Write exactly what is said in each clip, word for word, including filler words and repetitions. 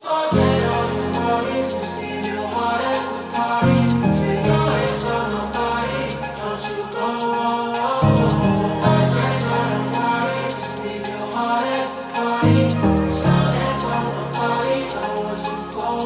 Forget all your worries, just leave your heart at the party. Feel your hands on my body, don't you go. No stress or no worries, just leave your heart at the party. Feel your hands on my body, I want you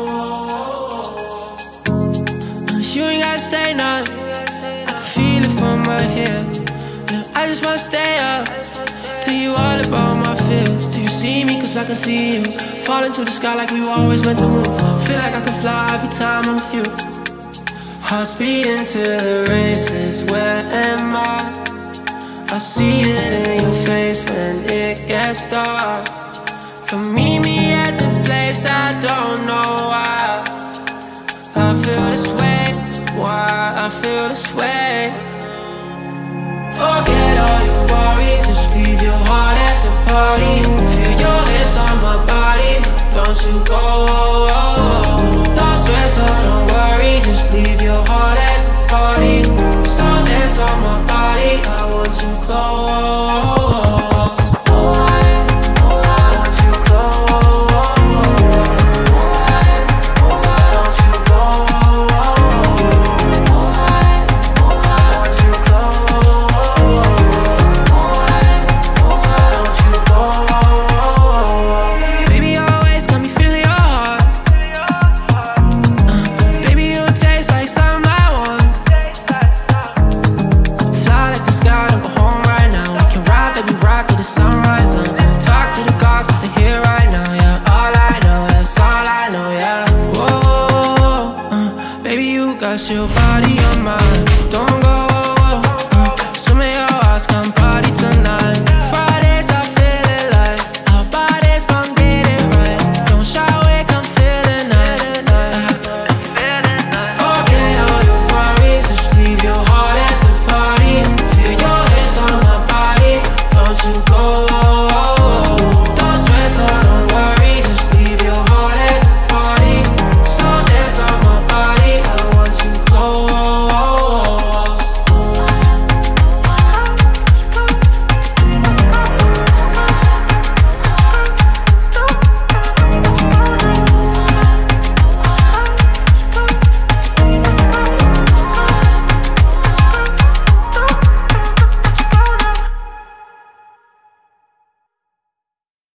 go. You ain't gotta say nothing, I can feel it from right here. Yeah, I just wanna stay up, tell you all about my fears. Do you see me? Cause I can see you. Falling to the sky like we were always meant to move. Feel like I can fly every time I'm with you. Hearts beating to the races, where am I? I see it in your face when it gets dark. Come meet me at the place, I don't know why I feel this way, why I feel this way. Forget all your worries, just leave your heart at the party. Feel your hands on my body, don't you go. Don't stress or don't worry, just leave your heart at the party. Start dance on my body, I want you close.